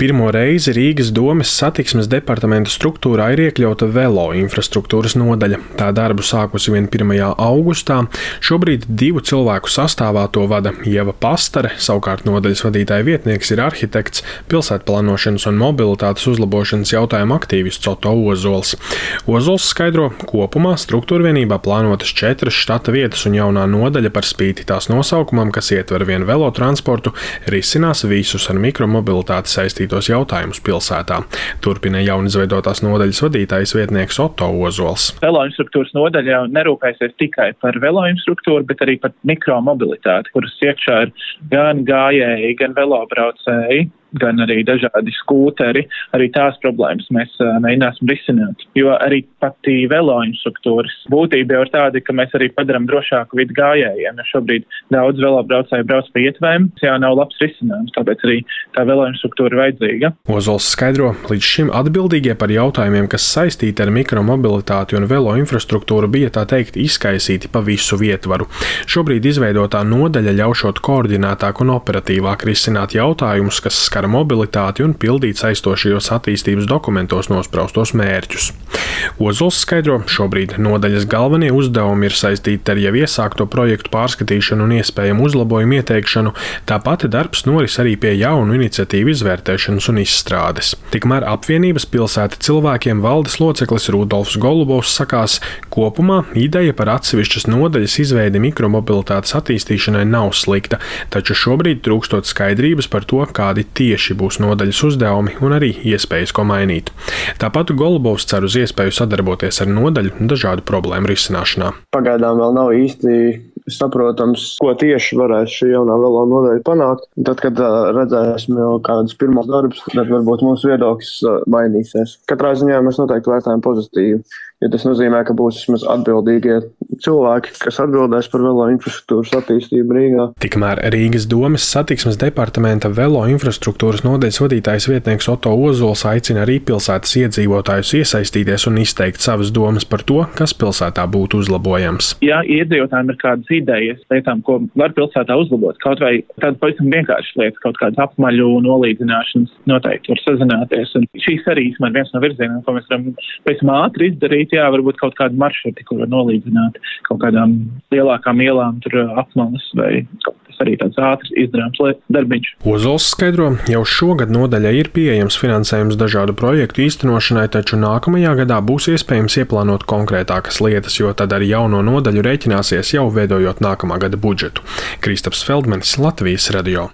Pirmo reizi Rīgas domes satiksmes departamenta struktūrā ir iekļauta velo infrastruktūras nodaļa. Tā darbu sākusi 1. augustā. Šobrīd 2 cilvēku sastāvā to vada Ieva Pastare, savukārt nodaļas vadītāja vietnieks ir arhitekts, pilsētplānošanas un mobilitātes uzlabošanas jautājumu aktīvists Otto Ozols. Ozols skaidro, kopumā struktūrvienībā plānotas 4 štata vietas un jaunā nodaļa par spīti tās nosaukumam, kas ietver vien velotransportu, risinās visus ar mikromobilitāti saistītos jautājumus pilsētā. Turpina jaunizveidotās nodaļas vadītājas vietnieks Otto Ozols. Veloinstruktūras nodaļa jau nerūpēsies tikai par veloinstruktūru, bet arī par mikromobilitāti, kuras iekšā ir gan gājēji, gan velobraucēji, gan arī dažādi skūteri, arī tās problēmas mēs mēģināsim risināt. Jo arī pati veloinstruktūras būtība jau ir tāda, ka mēs arī padaram drošāku vidu gājējiem. Šobrīd daudz velobraucēju brauc pa ietvēm, tas jau nav labs risinājums, tāpēc arī tā veloinstruktūra ir vajadzīga. Ozols skaidro, līdz šim atbildīgie par jautājumiem, kas saistīti ar mikromobilitāti un veloinfrastruktūru, bija tā teikt izkaisīti pa visu ietvaru. Šobrīd izveidotā nodaļa ļaušot koordinētāk un operatīvāk risināt jautājumus, kas skar mobilitāti un pildīt saistošajos attīstības dokumentos nospraustos mērķus. Ozols skaidro, šobrīd nodaļas galvenie uzdevumi ir saistīti ar jau iesākto projektu pārskatīšanu un iespējamu uzlabojumu ieteikšanu, tāpat darbs noris arī pie jaunu iniciatīvu izvērtēšanas un izstrādes. Tikmēr apvienības pilsēta cilvēkiem valdes loceklis Rudolfs Golubovs sakās, kopumā ideja par atsevišķas nodaļas izveidi mikromobilitātes attīstīšanai nav slikta, taču šobrīd trūkstot skaidrības par to, kādi tieši būs nodaļas uzdevumi un arī iespējas, ko mainīt. Tāpat Golubovs cer uz iespēju sadarboties ar nodaļu dažādu problēmu risināšanā. Pagaidām vēl nav īsti saprotams, ko tieši varēs šī jaunā velo nodaļa panākt. Tad, kad redzēsim jau kādus pirmos darbus, tad varbūt mūsu viedoklis mainīsies. Katrā ziņā mēs noteikti vērtējam pozitīvi, jo tas nozīmē, ka būs vismaz atbildīgie cilvēki, kas atbildēs par velo infrastruktūras attīstību Rīgā. Tikmēr Rīgas domes satiksmes departamenta velo infrastruktūras nodaļas vadītājs vietnieks Otto Ozols aicina arī pilsētas iedzīvotājus iesaistīties un izteikt savas domas par to, kas pilsētā būtu uzlabojams. Ja iedzīvotājiem ir kādas idejas lietām, ko var pilsētā uzlabot, kaut vai tāda pavisam vienkārša lieta, kaut kādas apmaļu nolīdzināšanas, noteikti var sazināties. Un šīs arī ir viens no virzieniem, ko mēs varam pēc ātri izdarīt, varbūt kaut kādu maršruti, kur var nolīdzināt kaut kādām lielākām ielām, tur apmalas vai kaut kas arī tāds ātrs izdarāms darbiņš. Ozols skaidro, jau šogad nodaļai ir pieejams finansējums dažādu projektu īstenošanai, taču nākamajā gadā būs iespējams ieplānot konkrētākas lietas, jo tad ar jauno nodaļu rēķināsies jau veidojot nākamā gada budžetu. Kristaps Feldmanis, Latvijas radio.